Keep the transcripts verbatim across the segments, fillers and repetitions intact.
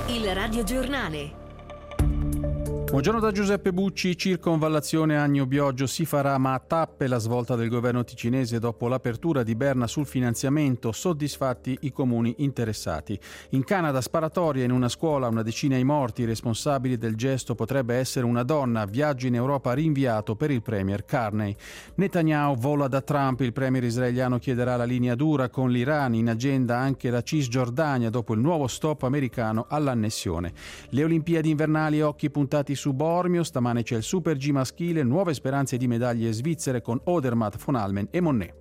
Il radiogiornale. Buongiorno da Giuseppe Bucci. Circonvallazione Agno-Bioggio si farà, ma a tappe. La svolta del governo ticinese dopo l'apertura di Berna sul finanziamento, soddisfatti i comuni interessati. In Canada, sparatoria in una scuola, una decina i morti. Responsabili del gesto potrebbe essere una donna. Viaggio in Europa rinviato per il premier Carney. Netanyahu vola da Trump. Il premier israeliano chiederà la linea dura con l'Iran. In agenda anche la Cisgiordania dopo il nuovo stop americano all'annessione. Le Olimpiadi invernali, occhi puntati su Bormio. Stamane c'è il Super G maschile, nuove speranze di medaglie svizzere con Odermatt, von Allmen e Monnet.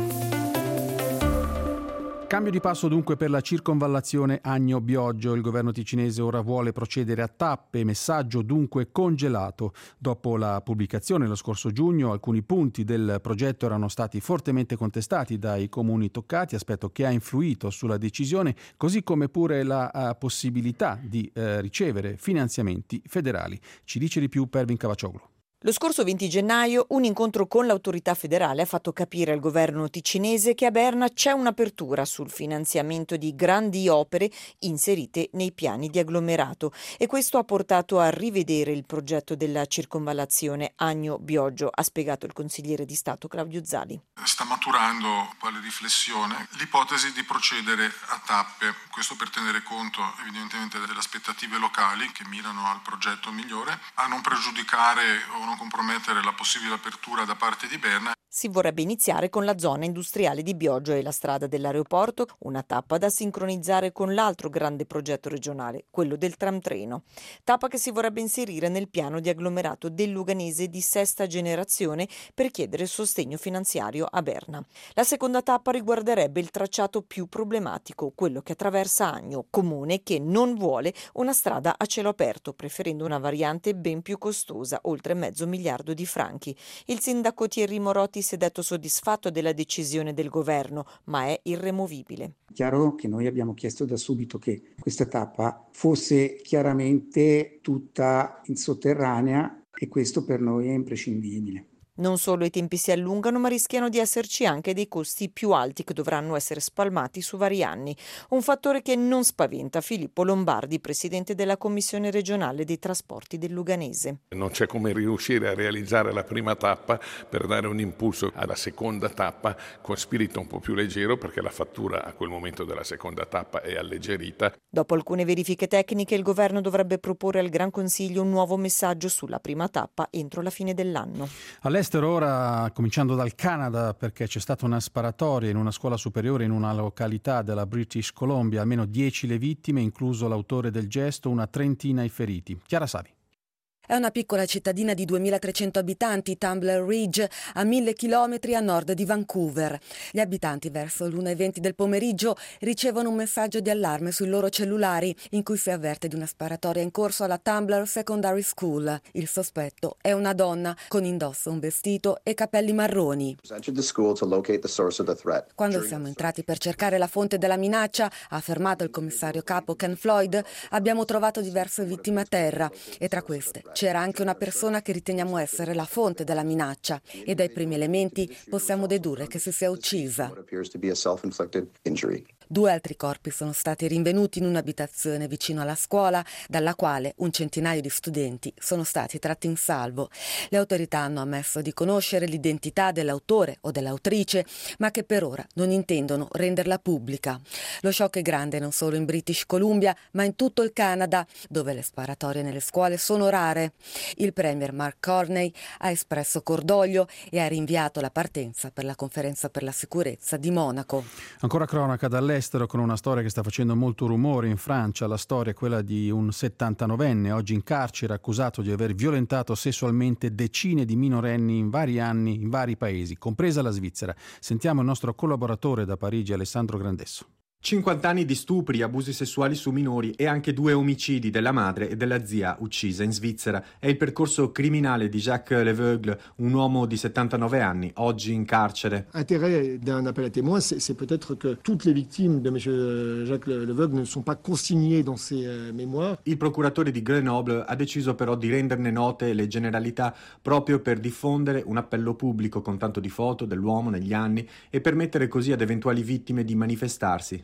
Cambio di passo dunque per la circonvallazione Agno-Bioggio. Il governo ticinese ora vuole procedere a tappe, messaggio dunque congelato. Dopo la pubblicazione lo scorso giugno, alcuni punti del progetto erano stati fortemente contestati dai comuni toccati, aspetto che ha influito sulla decisione, così come pure la uh, possibilità di uh, ricevere finanziamenti federali. Ci dice di più Pervin Cavaccioglu. Lo scorso venti gennaio un incontro con l'autorità federale ha fatto capire al governo ticinese che a Berna c'è un'apertura sul finanziamento di grandi opere inserite nei piani di agglomerato e questo ha portato a rivedere il progetto della circonvallazione Agno-Bioggio, ha spiegato il consigliere di Stato Claudio Zali. Sta maturando quale riflessione l'ipotesi di procedere a tappe, questo per tenere conto evidentemente delle aspettative locali che mirano al progetto migliore, a non pregiudicare o non compromettere la possibile apertura da parte di Berna. Si vorrebbe iniziare con la zona industriale di Bioggio e la strada dell'aeroporto, una tappa da sincronizzare con l'altro grande progetto regionale, quello del tramtreno. Tappa che si vorrebbe inserire nel piano di agglomerato del Luganese di sesta generazione per chiedere sostegno finanziario a Berna. La seconda tappa riguarderebbe il tracciato più problematico, quello che attraversa Agno, comune che non vuole una strada a cielo aperto, preferendo una variante ben più costosa, oltre mezzo miliardo di franchi. Il sindaco Thierry Morotti si è detto soddisfatto della decisione del governo, ma è irremovibile. Chiaro che noi abbiamo chiesto da subito che questa tappa fosse chiaramente tutta in sotterranea e questo per noi è imprescindibile. Non solo i tempi si allungano, ma rischiano di esserci anche dei costi più alti che dovranno essere spalmati su vari anni. Un fattore che non spaventa Filippo Lombardi, presidente della Commissione regionale dei trasporti del Luganese. Non c'è come riuscire a realizzare la prima tappa per dare un impulso alla seconda tappa con spirito un po' più leggero, perché la fattura a quel momento della seconda tappa è alleggerita. Dopo alcune verifiche tecniche, il governo dovrebbe proporre al Gran Consiglio un nuovo messaggio sulla prima tappa entro la fine dell'anno. All'estero ora, cominciando dal Canada, perché c'è stata una sparatoria in una scuola superiore in una località della British Columbia, almeno dieci le vittime, incluso l'autore del gesto, una trentina i feriti. Chiara Savi. È una piccola cittadina di duemilatrecento abitanti, Tumbler Ridge, a mille chilometri a nord di Vancouver. Gli abitanti verso l'una e venti del pomeriggio ricevono un messaggio di allarme sui loro cellulari in cui si avverte di una sparatoria in corso alla Tumbler Secondary School. Il sospetto è una donna con indosso un vestito e capelli marroni. Quando siamo entrati per cercare la fonte della minaccia, ha affermato il commissario capo Ken Floyd, abbiamo trovato diverse vittime a terra e tra queste c'era anche una persona che riteniamo essere la fonte della minaccia e dai primi elementi possiamo dedurre che si sia uccisa. Due altri corpi sono stati rinvenuti in un'abitazione vicino alla scuola, dalla quale un centinaio di studenti sono stati tratti in salvo. Le autorità hanno ammesso di conoscere l'identità dell'autore o dell'autrice, ma che per ora non intendono renderla pubblica. Lo shock è grande non solo in British Columbia, ma in tutto il Canada, dove le sparatorie nelle scuole sono rare. Il premier Mark Carney ha espresso cordoglio e ha rinviato la partenza per la conferenza per la sicurezza di Monaco. Ancora cronaca dall'estero con una storia che sta facendo molto rumore in Francia. La storia è quella di un settantanovenne oggi in carcere accusato di aver violentato sessualmente decine di minorenni in vari anni in vari paesi, compresa la Svizzera. Sentiamo il nostro collaboratore da Parigi, Alessandro Grandesso. cinquanta anni di stupri, abusi sessuali su minori e anche due omicidi della madre e della zia uccisa in Svizzera. È il percorso criminale di Jacques Leveugle, un uomo di settantanove anni, oggi in carcere. L'intérêt d'un appel à témoins, c'est, c'est peut-être que toutes les victimes de M. Jacques Leveugle ne sont pas consignées dans ses euh, mémoires. Il procuratore di Grenoble ha deciso però di renderne note le generalità proprio per diffondere un appello pubblico con tanto di foto dell'uomo negli anni e permettere così ad eventuali vittime di manifestarsi.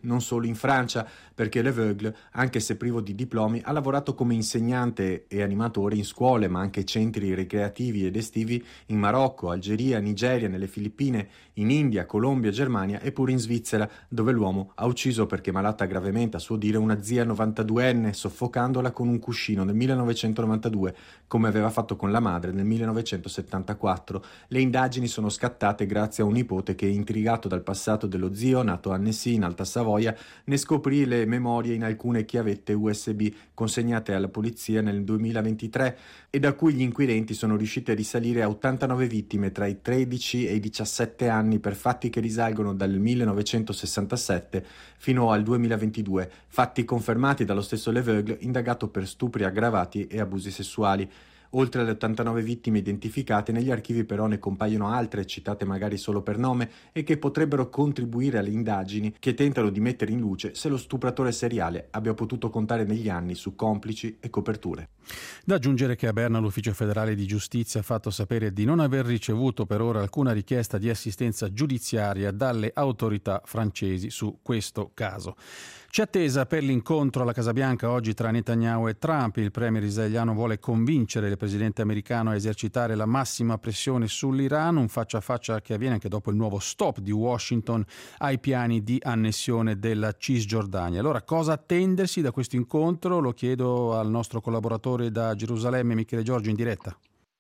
non solo in Francia, perché Leveugle, anche se privo di diplomi, ha lavorato come insegnante e animatore in scuole, ma anche centri ricreativi ed estivi in Marocco, Algeria, Nigeria, nelle Filippine, in India, Colombia, Germania e pure in Svizzera, dove l'uomo ha ucciso perché malata gravemente, a suo dire, una zia novantaduenne, soffocandola con un cuscino nel millenovecentonovantadue, come aveva fatto con la madre nel millenovecentosettantaquattro. Le indagini sono scattate grazie a un nipote che, intrigato dal passato dello zio, nato a Annecy in Alta Savoia, ne scoprì le memorie in alcune chiavette U S B consegnate alla polizia nel duemilaventitré e da cui gli inquirenti sono riusciti a risalire a ottantanove vittime tra i tredici e i diciassette anni per fatti che risalgono dal millenovecentosessantasette fino al duemilaventidue, fatti confermati dallo stesso Leveugle, indagato per stupri aggravati e abusi sessuali. Oltre alle ottantanove vittime identificate, negli archivi però ne compaiono altre, citate magari solo per nome, e che potrebbero contribuire alle indagini che tentano di mettere in luce se lo stupratore seriale abbia potuto contare negli anni su complici e coperture. Da aggiungere che a Berna l'Ufficio federale di giustizia ha fatto sapere di non aver ricevuto per ora alcuna richiesta di assistenza giudiziaria dalle autorità francesi su questo caso. C'è attesa per l'incontro alla Casa Bianca oggi tra Netanyahu e Trump. Il premier israeliano vuole convincere il presidente americano a esercitare la massima pressione sull'Iran, un faccia a faccia che avviene anche dopo il nuovo stop di Washington ai piani di annessione della Cisgiordania. Allora, cosa attendersi da questo incontro? Lo chiedo al nostro collaboratore da Gerusalemme, Michele Giorgio, in diretta.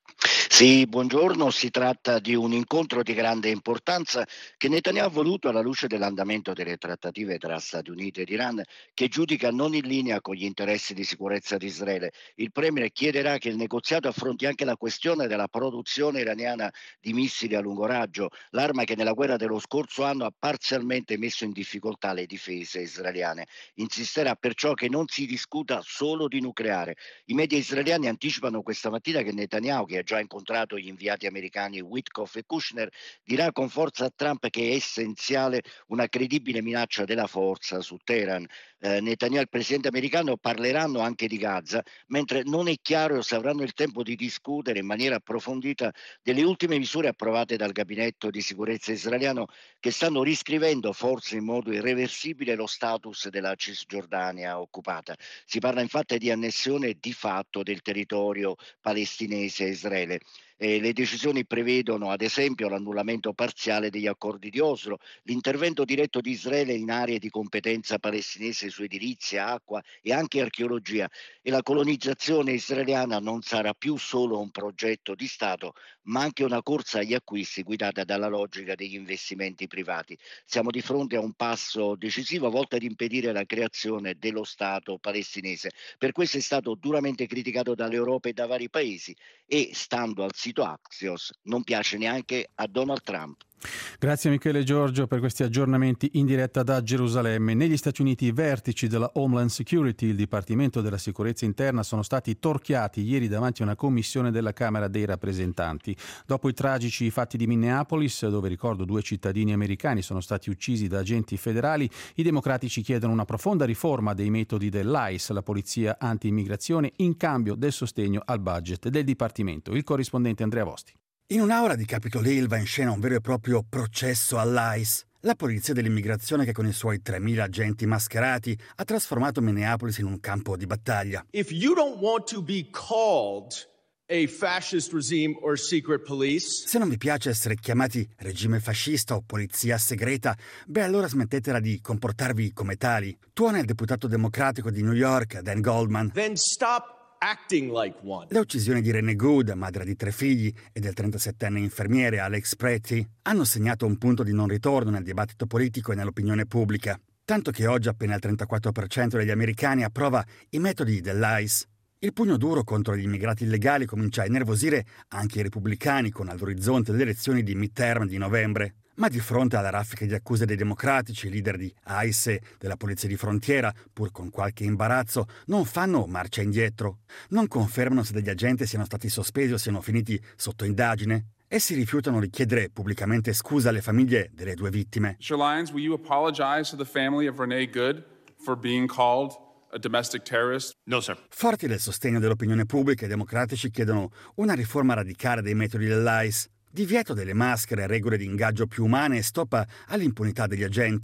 Sì, buongiorno. Si tratta di un incontro di grande importanza che Netanyahu ha voluto alla luce dell'andamento delle trattative tra Stati Uniti ed Iran, che giudica non in linea con gli interessi di sicurezza di Israele. Il premier chiederà che il negoziato affronti anche la questione della produzione iraniana di missili a lungo raggio, l'arma che nella guerra dello scorso anno ha parzialmente messo in difficoltà le difese israeliane. Insisterà perciò che non si discuta solo di nucleare. I media israeliani anticipano questa mattina che Netanyahu, che ha già incontrato gli inviati americani Witkoff e Kushner, dirà con forza a Trump che è essenziale una credibile minaccia della forza su Teheran. Eh, Netanyahu e il presidente americano parleranno anche di Gaza, mentre non è chiaro se avranno il tempo di discutere in maniera approfondita delle ultime misure approvate dal gabinetto di sicurezza israeliano, che stanno riscrivendo, forse in modo irreversibile, lo status della Cisgiordania occupata. Si parla infatti di annessione di fatto del territorio palestinese a Israele. Eh, le decisioni prevedono ad esempio l'annullamento parziale degli accordi di Oslo, l'intervento diretto di Israele in aree di competenza palestinese su edilizia, acqua e anche archeologia, e la colonizzazione israeliana non sarà più solo un progetto di Stato, ma anche una corsa agli acquisti guidata dalla logica degli investimenti privati. Siamo di fronte a un passo decisivo volto ad impedire la creazione dello Stato palestinese. Per questo è stato duramente criticato dall'Europa e da vari paesi e, stando al sito Axios, non piace neanche a Donald Trump. Grazie Michele Giorgio per questi aggiornamenti in diretta da Gerusalemme. Negli Stati Uniti i vertici della Homeland Security, il Dipartimento della Sicurezza Interna, sono stati torchiati ieri davanti a una commissione della Camera dei Rappresentanti. Dopo i tragici fatti di Minneapolis, dove ricordo due cittadini americani sono stati uccisi da agenti federali, i democratici chiedono una profonda riforma dei metodi dell'I C E, la polizia anti-immigrazione, in cambio del sostegno al budget del Dipartimento. Il corrispondente Andrea Vosti. In un'aula di Capitol Hill va in scena un vero e proprio processo all'I C E, la polizia dell'immigrazione che con i suoi tremila agenti mascherati ha trasformato Minneapolis in un campo di battaglia. If you don't want to be called a fascist regime or secret police, se non vi piace essere chiamati regime fascista o polizia segreta, beh allora smettetela di comportarvi come tali. Tuona il deputato democratico di New York, Dan Goldman. Then stop acting like one. Le uccisioni di Renee Good, madre di tre figli, e del trentasettenne infermiere Alex Pretty hanno segnato un punto di non ritorno nel dibattito politico e nell'opinione pubblica, tanto che oggi appena il trentaquattro per cento degli americani approva i metodi dell'I C E. Il pugno duro contro gli immigrati illegali comincia a innervosire anche i repubblicani con all'orizzonte le elezioni di midterm di novembre. Ma di fronte alla raffica di accuse dei democratici, leader di I C E, della polizia di frontiera, pur con qualche imbarazzo, non fanno marcia indietro. Non confermano se degli agenti siano stati sospesi o siano finiti sotto indagine. E si rifiutano di chiedere pubblicamente scusa alle famiglie delle due vittime. mister Lyons, will you apologize to the family of Renee Good for being called a domestic terrorist? No, sir. Forti del sostegno dell'opinione pubblica, i democratici chiedono una riforma radicale dei metodi dell'I C E. Divieto delle maschere, regole di ingaggio più umane e stop all'impunità degli agenti.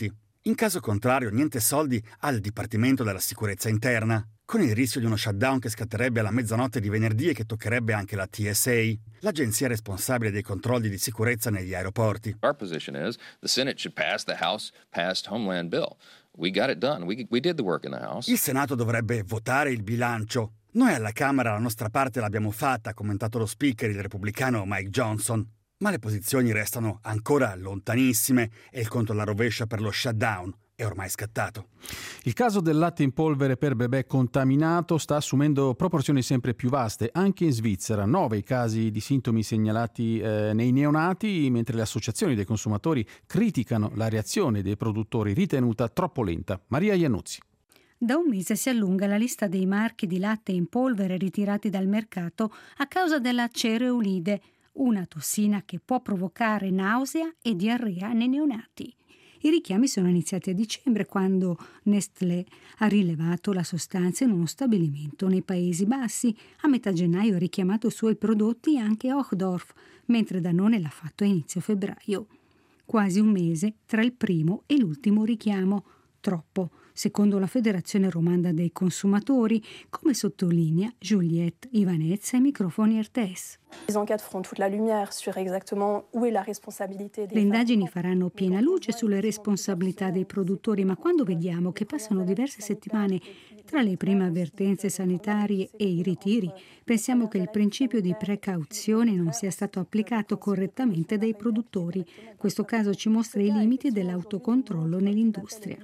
In caso contrario, niente soldi al Dipartimento della Sicurezza Interna, con il rischio di uno shutdown che scatterebbe alla mezzanotte di venerdì e che toccherebbe anche la T S A, l'agenzia responsabile dei controlli di sicurezza negli aeroporti. Our position is the Senate should pass the House passed Homeland Bill. We got it done. We, we did the work in the House. Il Senato dovrebbe votare il bilancio. Noi alla Camera la nostra parte l'abbiamo fatta, ha commentato lo speaker, il repubblicano Mike Johnson. Ma le posizioni restano ancora lontanissime e il conto alla rovescia per lo shutdown è ormai scattato. Il caso del latte in polvere per bebè contaminato sta assumendo proporzioni sempre più vaste, anche in Svizzera. Nove i casi di sintomi segnalati eh, nei neonati, mentre le associazioni dei consumatori criticano la reazione dei produttori ritenuta troppo lenta. Maria Iannuzzi. Da un mese si allunga la lista dei marchi di latte in polvere ritirati dal mercato a causa della cereulide, una tossina che può provocare nausea e diarrea nei neonati. I richiami sono iniziati a dicembre, quando Nestlé ha rilevato la sostanza in uno stabilimento nei Paesi Bassi. A metà gennaio ha richiamato i suoi prodotti anche Hochdorf, mentre Danone l'ha fatto a inizio febbraio. Quasi un mese tra il primo e l'ultimo richiamo. Troppo, secondo la Federazione Romanda dei Consumatori, come sottolinea Juliette Ivanez ai microfoni R T S. Le indagini faranno piena luce sulle responsabilità dei produttori, ma quando vediamo che passano diverse settimane tra le prime avvertenze sanitarie e i ritiri, pensiamo che il principio di precauzione non sia stato applicato correttamente dai produttori. Questo caso ci mostra i limiti dell'autocontrollo nell'industria.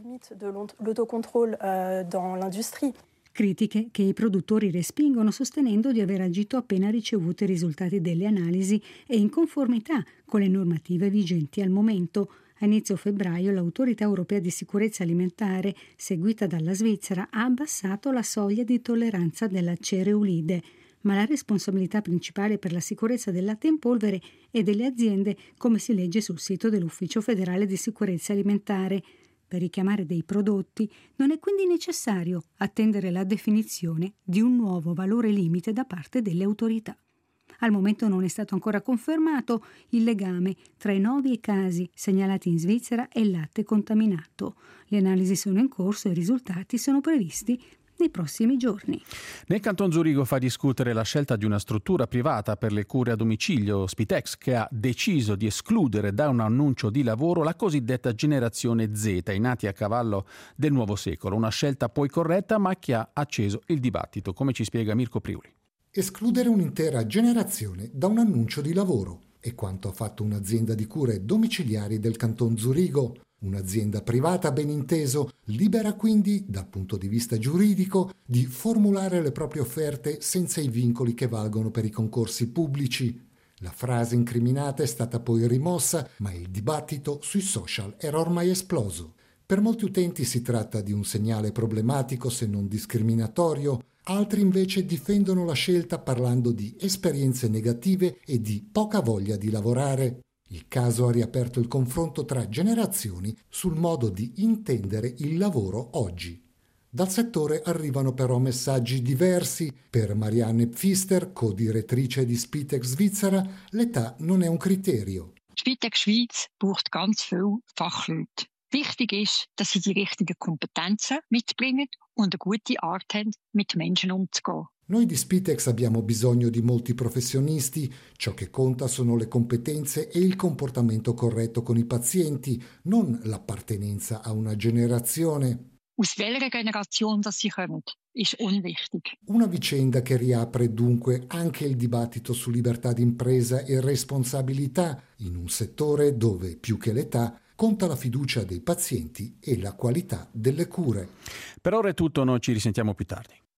Critiche che i produttori respingono, sostenendo di aver agito appena ricevuto i risultati delle analisi e in conformità con le normative vigenti al momento. A inizio febbraio l'Autorità Europea di Sicurezza Alimentare, seguita dalla Svizzera, ha abbassato la soglia di tolleranza della cereulide, ma la responsabilità principale per la sicurezza del latte in polvere è delle aziende, come si legge sul sito dell'Ufficio Federale di Sicurezza Alimentare. Per richiamare dei prodotti non è quindi necessario attendere la definizione di un nuovo valore limite da parte delle autorità. Al momento non è stato ancora confermato il legame tra i nove casi segnalati in Svizzera e il latte contaminato. Le analisi sono in corso e i risultati sono previsti nei prossimi giorni. Nel Canton Zurigo fa discutere la scelta di una struttura privata per le cure a domicilio, Spitex, che ha deciso di escludere da un annuncio di lavoro la cosiddetta generazione Z, i nati a cavallo del nuovo secolo. Una scelta poi corretta, ma che ha acceso il dibattito, come ci spiega Mirko Priuli. Escludere un'intera generazione da un annuncio di lavoro è quanto ha fatto un'azienda di cure domiciliari del Canton Zurigo. Un'azienda privata, ben inteso, libera quindi, dal punto di vista giuridico, di formulare le proprie offerte senza i vincoli che valgono per i concorsi pubblici. La frase incriminata è stata poi rimossa, ma il dibattito sui social era ormai esploso. Per molti utenti si tratta di un segnale problematico, se non discriminatorio. Altri invece difendono la scelta parlando di esperienze negative e di poca voglia di lavorare. Il caso ha riaperto il confronto tra generazioni sul modo di intendere il lavoro oggi. Dal settore arrivano però messaggi diversi. Per Marianne Pfister, co-direttrice di Spitex Svizzera, l'età non è un criterio. Spitex Schweiz braucht ganz viel Fachleute. Wichtig ist, dass sie die richtigen Kompetenzen mitbringen und eine gute Art haben, mit Menschen umzugehen. Noi di Spitex abbiamo bisogno di molti professionisti. Ciò che conta sono le competenze e il comportamento corretto con i pazienti, non l'appartenenza a una generazione. Aus welcher Generation das sie kommen, ist unwichtig. Una vicenda che riapre dunque anche il dibattito su libertà d'impresa e responsabilità, in un settore dove, più che l'età, conta la fiducia dei pazienti e la qualità delle cure. Per ora è tutto, noi ci risentiamo più tardi.